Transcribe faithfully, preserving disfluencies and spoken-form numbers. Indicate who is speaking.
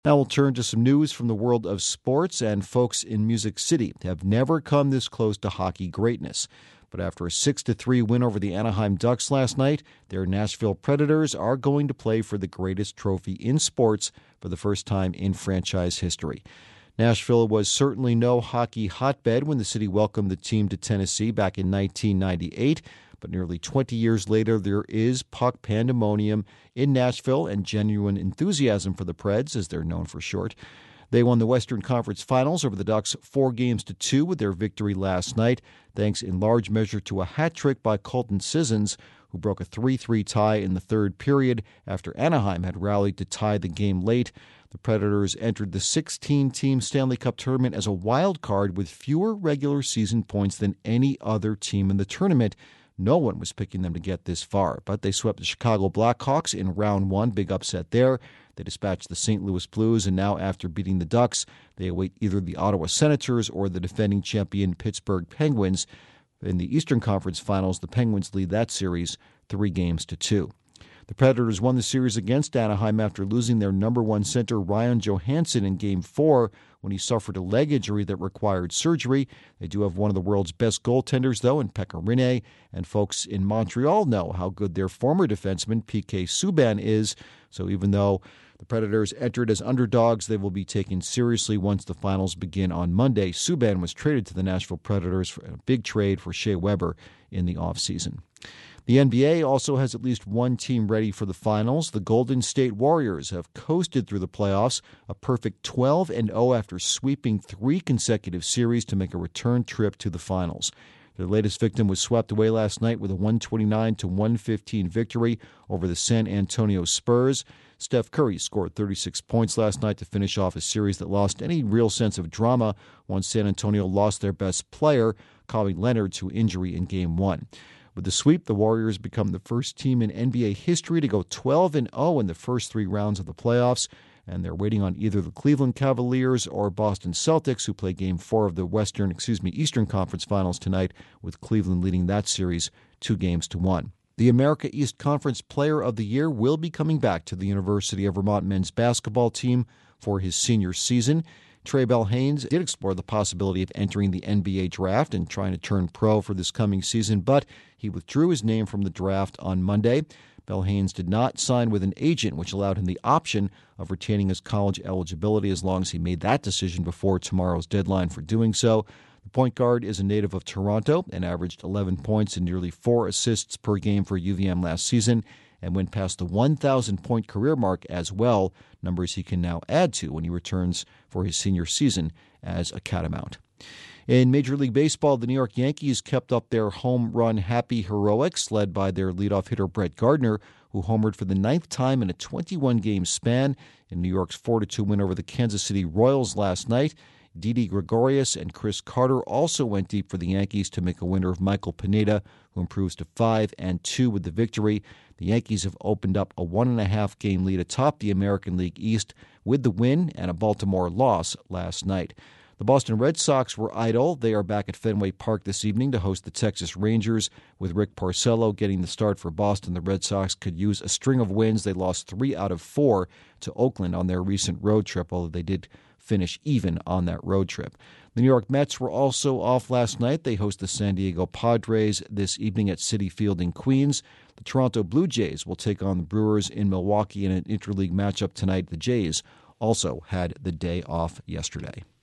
Speaker 1: Now we'll turn to some news from the world of sports, and folks in Music City have never come this close to hockey greatness. But after a six to three win over the Anaheim Ducks last night, their Nashville Predators are going to play for the greatest trophy in sports for the first time in franchise history. Nashville was certainly no hockey hotbed when the city welcomed the team to Tennessee back in nineteen ninety-eight, but nearly twenty years later, there is puck pandemonium in Nashville and genuine enthusiasm for the Preds, as they're known for short. They won the Western Conference Finals over the Ducks four games to two with their victory last night, thanks in large measure to a hat trick by Colton Sissons, who broke a three three tie in the third period after Anaheim had rallied to tie the game late. The Predators entered the sixteen-team Stanley Cup tournament as a wild card with fewer regular season points than any other team in the tournament. No one was picking them to get this far, but they swept the Chicago Blackhawks in round one, big upset there. They dispatched the Saint Louis Blues, and now after beating the Ducks, they await either the Ottawa Senators or the defending champion Pittsburgh Penguins. In the Eastern Conference Finals, the Penguins lead that series three games to two. The Predators won the series against Anaheim after losing their number one center Ryan Johansson in Game four when he suffered a leg injury that required surgery. They do have one of the world's best goaltenders, though, in Pekka Rinne, and folks in Montreal know how good their former defenseman P K Subban is. So even though the Predators entered as underdogs, they will be taken seriously once the finals begin on Monday. Subban was traded to the Nashville Predators for a big trade for Shea Weber in the offseason. The N B A also has at least one team ready for the finals. The Golden State Warriors have coasted through the playoffs, a perfect twelve and oh after sweeping three consecutive series to make a return trip to the finals. Their latest victim was swept away last night with a one twenty-nine to one fifteen victory over the San Antonio Spurs. Steph Curry scored thirty-six points last night to finish off a series that lost any real sense of drama once San Antonio lost their best player, Kawhi Leonard, to injury in Game one. With the sweep, the Warriors become the first team in N B A history to go twelve and oh in the first three rounds of the playoffs, and they're waiting on either the Cleveland Cavaliers or Boston Celtics, who play Game four of the Western, excuse me, Eastern Conference Finals tonight, with Cleveland leading that series two games to one. The America East Conference Player of the Year will be coming back to the University of Vermont men's basketball team for his senior season. Trey Bell-Haynes did explore the possibility of entering the N B A draft and trying to turn pro for this coming season, but he withdrew his name from the draft on Monday. Bell-Haynes did not sign with an agent, which allowed him the option of retaining his college eligibility as long as he made that decision before tomorrow's deadline for doing so. The point guard is a native of Toronto and averaged eleven points and nearly four assists per game for U V M last season, and went past the one thousand point career mark as well, numbers he can now add to when he returns for his senior season as a Catamount. In Major League Baseball, the New York Yankees kept up their home run happy heroics, led by their leadoff hitter Brett Gardner, who homered for the ninth time in a twenty-one game span in New York's four to two win over the Kansas City Royals last night. Didi Gregorius and Chris Carter also went deep for the Yankees to make a winner of Michael Pineda, who improves to five and two with the victory. The Yankees have opened up a one and a half game lead atop the American League East with the win and a Baltimore loss last night. The Boston Red Sox were idle. They are back at Fenway Park this evening to host the Texas Rangers. With Rick Porcello getting the start for Boston, the Red Sox could use a string of wins. They lost three out of four to Oakland on their recent road trip, although they did finish even on that road trip. The New York Mets were also off last night. They host the San Diego Padres this evening at Citi Field in Queens. The Toronto Blue Jays will take on the Brewers in Milwaukee in an interleague matchup tonight. The Jays also had the day off yesterday.